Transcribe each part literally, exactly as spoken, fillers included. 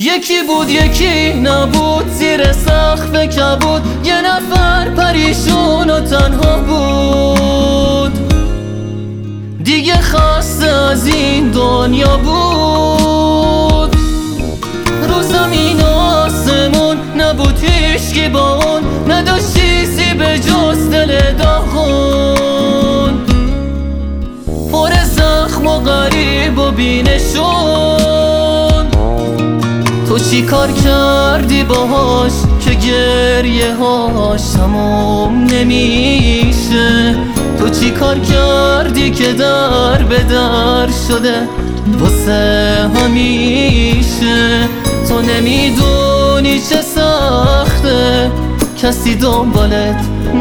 یکی بود یکی نبود، زیر سقف کبود یه نفر پریشون و تنها بود، دیگه خسته از این دنیا بود. رو زمین و آسمون نبود هیچکی با اون، نداشت چیزی به جز دل داغون، پر زخم و غریب و بینشون. تو چی کار کردی باهاش که گریه هاش تموم نمیشه؟ تو چی کار کردی که در به در شده واسه همیشه؟ تو نمیدونی چه سخته کسی دنبالت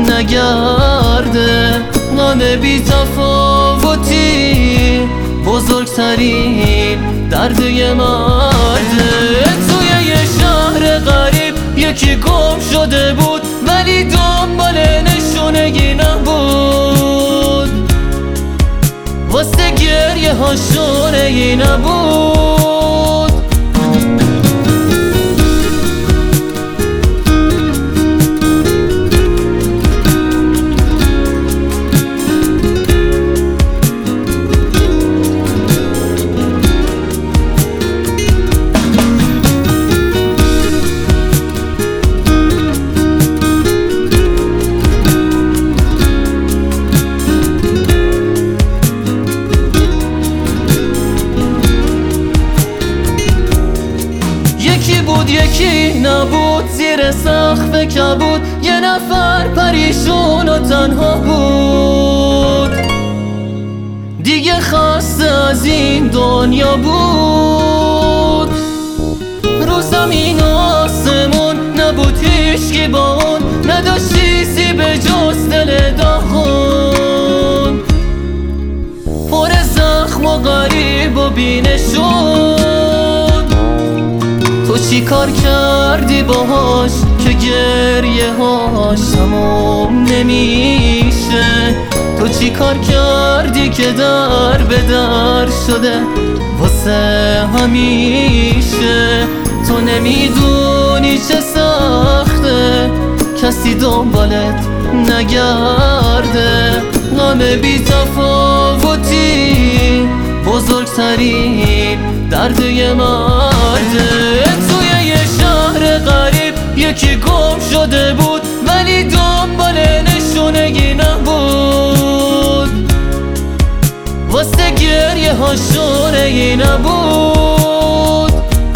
نگرده، غم بی تفاوتی بزرگترین درد یه مرده. توی یه شهر غریب یکی گم شده بود، ولی دنبال نشونگی نبود، واسه گریه ها شونگی نبود. یکی بود یکی نبود، زیر سقف کبود یه نفر پریشون و تنها بود، دیگه خسته از این دنیا بود. رو زمین و آسمون نبود هیچکی با اون، نداشت چیزی به جز دل داغون، پر زخم و غریب و بینشون. تو چی کار کردی باهاش که گریه هاش تموم نمیشه؟ تو چی کار کردی که در به در شده واسه همیشه؟ تو نمیدونی چه سخته کسی دنبالت نگرده، غم بی تفاوتی بزرگترین درد یه مرده. توی یه شهر غریب یکی گم شده بود، ولی دنبال نشونگی نبود، واسه گریه ها شونگی نبود.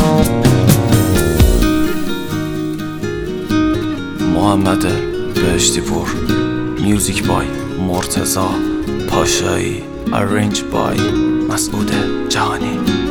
محمد بهشتی پور، میوزیک بای مرتضی پاشایی، ارنج بای مسعود جهانی.